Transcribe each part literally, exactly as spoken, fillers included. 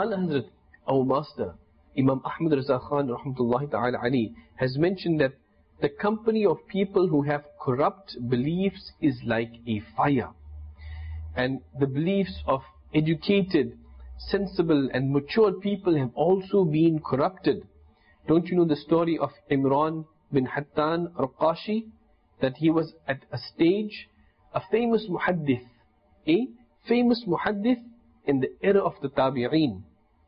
Ala Hazrat, our master, Imam Ahmad Raza Khan rahmatullahi ta'ala alayhi, has mentioned that the company of people who have corrupt beliefs is like a fire. And the beliefs of educated, sensible and mature people have also been corrupted. Don't you know the story of Imran bin Hattan Raqashi? That he was at a stage, a famous muhaddith, a famous muhaddith in the era of the Tabi'een.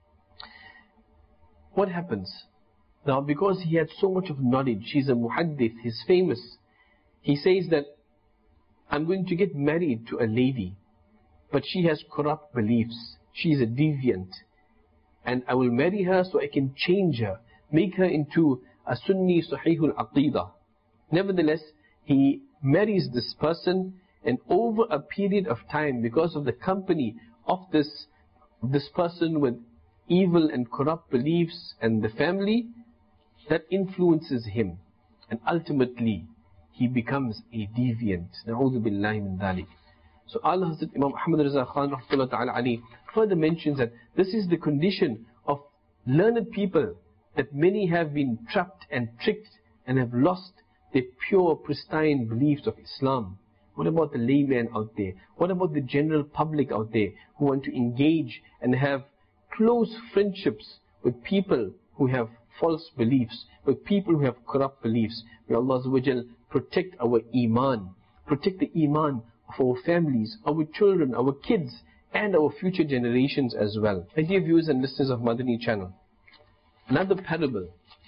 What happens? Now because he had so much of knowledge, he's a muhaddith, he's famous. He says that, I'm going to get married to a lady, but she has corrupt beliefs. She is a deviant. And I will marry her so I can change her, make her into a Sunni Sahihul Aqidah. Nevertheless, he marries this person, and over a period of time, because of the company of this, this person with evil and corrupt beliefs and the family, that influences him. And ultimately, he becomes a deviant. Na'udhu billahi min dhalik. So Allah Hazrat Imam Ahmad Raza Khan rahmatullahi ta'ala alayhi further mentions that this is the condition of learned people, that many have been trapped and tricked and have lost the pure, pristine beliefs of Islam. What about the layman out there? What about the general public out there who want to engage and have close friendships with people who have false beliefs, with people who have corrupt beliefs? May Allah Azza wa Jal protect our iman, protect the iman of our families, our children, our kids, and our future generations as well. My dear viewers and listeners of Madani channel, another parable.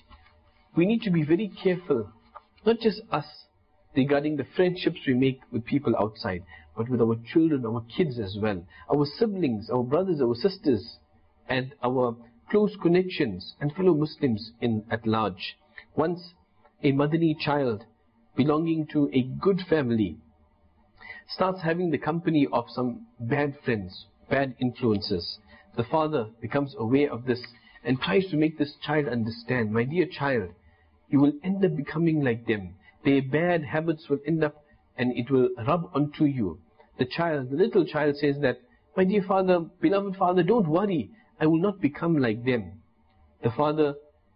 We need to be very careful, not just us, regarding the friendships we make with people outside, but with our children, our kids as well, our siblings, our brothers, our sisters, and our close connections and fellow Muslims in at large. Once a Madani child belonging to a good family starts having the company of some bad friends, bad influences. The father becomes aware of this and tries to make this child understand, my dear child, you will end up becoming like them. Their bad habits will end up and it will rub onto you. The child, the little child says that, my dear father, beloved father, don't worry, I will not become like them. The father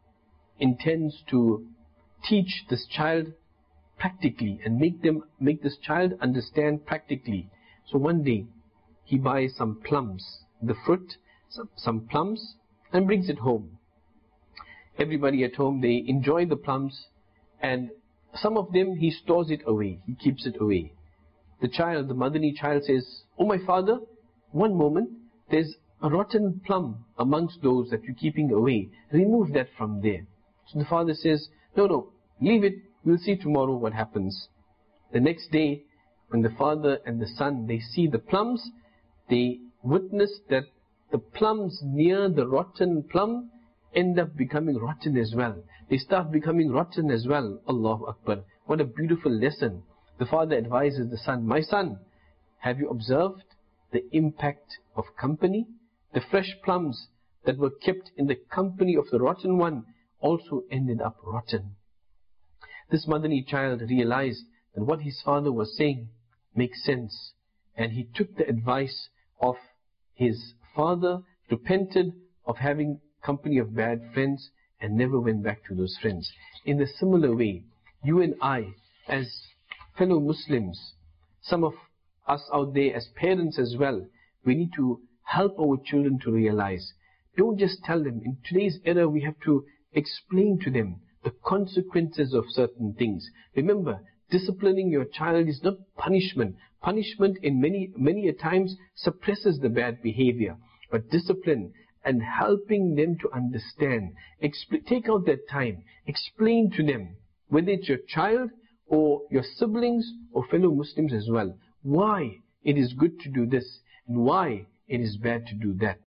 intends to teach this child practically and make them, make this child understand practically. So one day, he buys some plums, the fruit, some, some plums, and brings it home. Everybody at home, they enjoy the plums, and some of them he stores it away, he keeps it away. The child, the Madani child says, oh my father, one moment, there's a rotten plum amongst those that you're keeping away. Remove that from there. So the father says, no, no, leave it, we'll see tomorrow what happens. The next day, when the father and the son, they see the plums, they witness that the plums near the rotten plum end up becoming rotten as well. They start becoming rotten as well. Allahu Akbar. What a beautiful lesson. The father advises the son, my son, have you observed the impact of company? The fresh plums that were kept in the company of the rotten one also ended up rotten. This Madani child realized that what his father was saying makes sense, and he took the advice of his father, repented of having company of bad friends, and never went back to those friends. In a similar way, you and I, as fellow Muslims, some of us out there as parents as well, we need to help our children to realize. Don't just tell them. In today's era, we have to explain to them the consequences of certain things. Remember, disciplining your child is not punishment. Punishment in many, many a times suppresses the bad behavior. But discipline and helping them to understand. Expl- take out that time. Explain to them, whether it's your child or your siblings or fellow Muslims as well, why it is good to do this and why it is bad to do that.